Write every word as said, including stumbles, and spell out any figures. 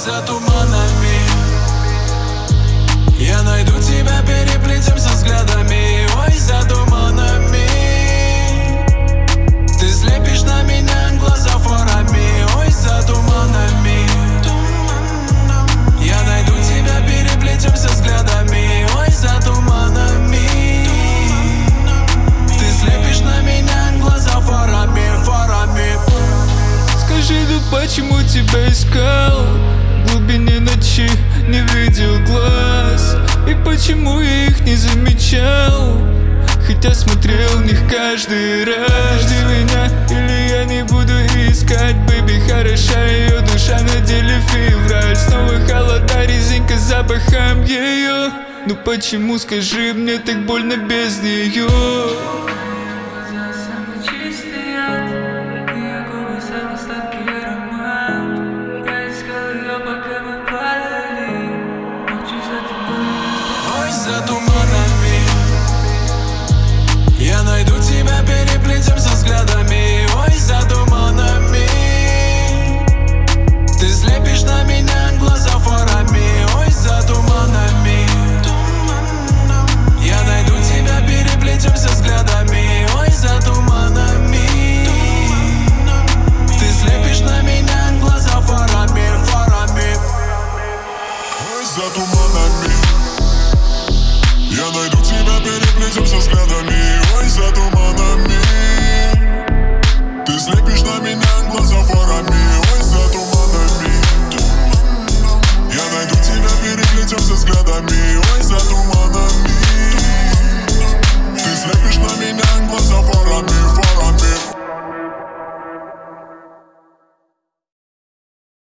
за туманами. Я найду тебя, переплетемся взглядами. Ой, за туманами. Ты слепишь на меня глаза фарами. Ой, за туманами. Я найду тебя, переплетемся взглядами. Ой, за туманами. Ты слепишь на меня глаза фарами, фарами. Скажи, ну почему тебя искал? В глубине ночи не видел глаз. И почему я их не замечал? Хотя смотрел в них каждый раз. Жди меня, или я не буду искать. Бэби, хороша ее душа, на деле февраль. Снова холода, резинка с запахом ее. Ну почему, скажи мне, так больно без нее? За туманами. Я найду тебя, переплетемся взглядами. Ой, за туманами. Ты слепишь на меня глаза фарами. Ой, за туманами. Я найду тебя, переплетемся взглядами. Ой, за туманами. Ты слепишь на меня глаза фарами, фарами. Ой, за туманами. Я найду тебя, переплетемся взглядами. Ой, за туманами. Ты слепишь на меня глаза фарами. Ой, за туманами. Я найду тебя, переплетемся взглядами.